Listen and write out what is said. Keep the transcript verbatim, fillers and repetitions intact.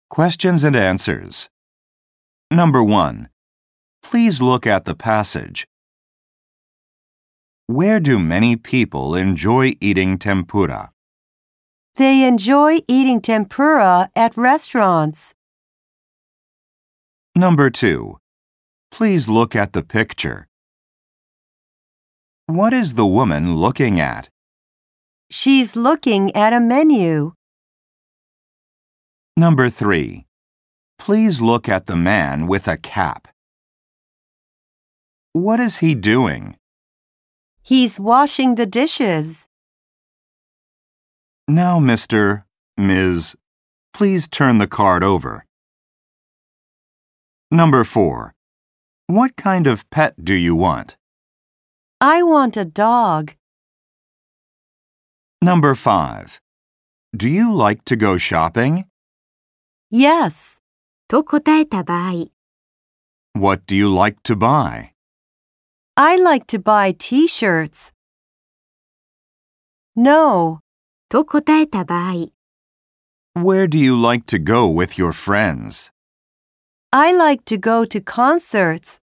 Questions and answers. Number one. Please look at the passage. Where do many people enjoy eating tempura? They enjoy eating tempura at restaurants. Number two. Please look at the picture. What is the woman looking at? She's looking at a menu. Number three. Please look at the man with a cap. What is he doing? He's washing the dishes. Now, Mister, Miz, please turn the card over. Number four. What kind of pet do you want? I want a dog. Number five. Do you like to go shopping? Yes. と答えた場合、 What do you like to buy? I like to buy t-shirts. No. と答えた場合、 Where do you like to go with your friends? I like to go to concerts.